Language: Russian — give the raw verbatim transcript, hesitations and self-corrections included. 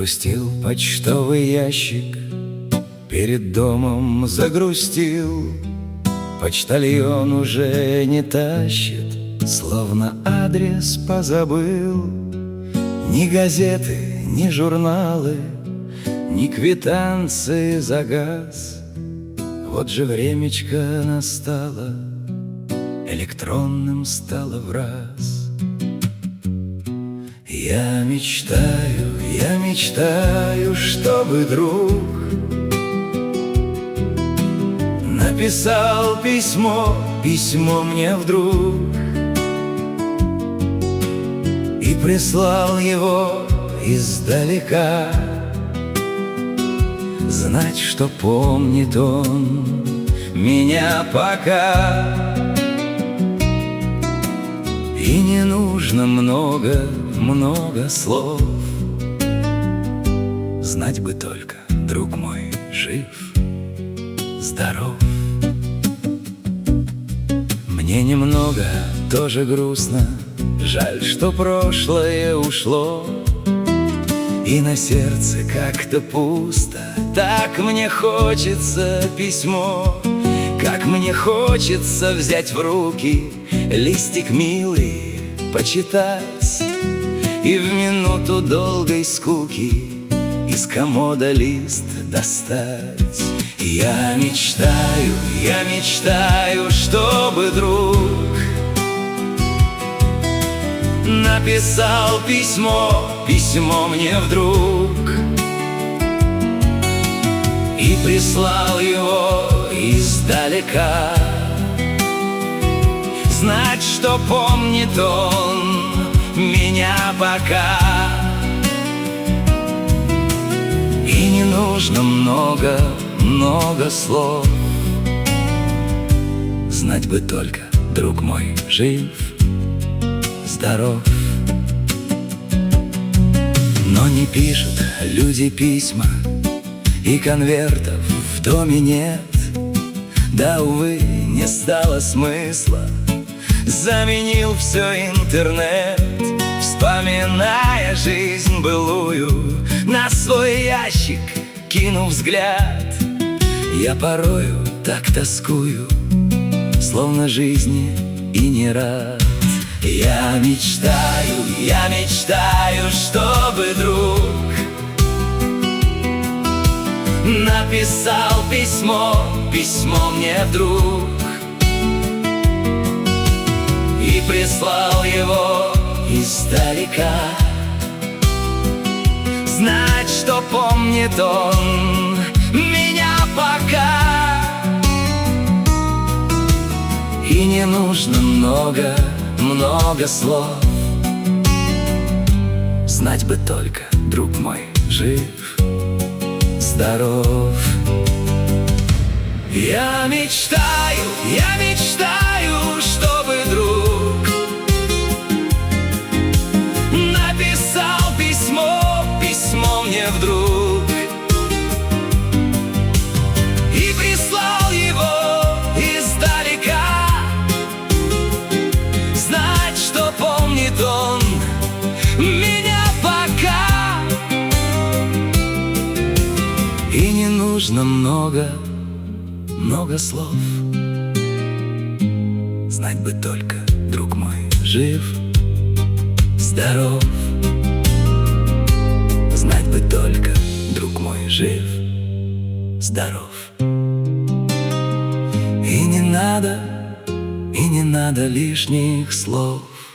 Загрустил почтовый ящик, перед домом загрустил. Почтальон уже не тащит, словно адрес позабыл. Ни газеты, ни журналы, ни квитанции за газ. Вот же времечко настало, электронным стало враз. Я мечтаю, я мечтаю, чтобы друг написал письмо, письмо мне вдруг, и прислал его издалека. Знать, что помнит он меня пока. И не нужно много, много слов. Знать бы только, друг мой, жив, здоров. Мне немного тоже грустно, жаль, что прошлое ушло, и на сердце как-то пусто. Так мне хочется письмо, как мне хочется взять в руки листик милый, почитать, и в минуту долгой скуки из комода лист достать. Я мечтаю, я мечтаю, чтобы друг написал письмо, письмо мне вдруг, и прислал его издалека. Знать, что помнит он меня пока. И не нужно много, много слов. Знать бы только, друг мой, жив, здоров. Но не пишут люди письма, и конвертов в доме нет. Да, увы, не стало смысла, заменил все интернет. Вспоминая жизнь былую, на свой ящик кинув взгляд, я порою так тоскую, словно жизни и не рад. Я мечтаю, я мечтаю, чтобы друг написал письмо, письмо мне вдруг, и прислал его издалека. Знать, что помнит он меня пока. И не нужно много, много слов. Знать бы только, друг мой, жив, здоров. Я мечтаю, я мечтаю, чтобы друг написал письмо, письмо мне вдруг, и прислал его издалека. Знать, что помнит он меня пока. И не нужно много, много слов. Знать бы только, друг мой, жив, здоров. Знать бы только, друг мой, жив, здоров. И не надо, и не надо лишних слов.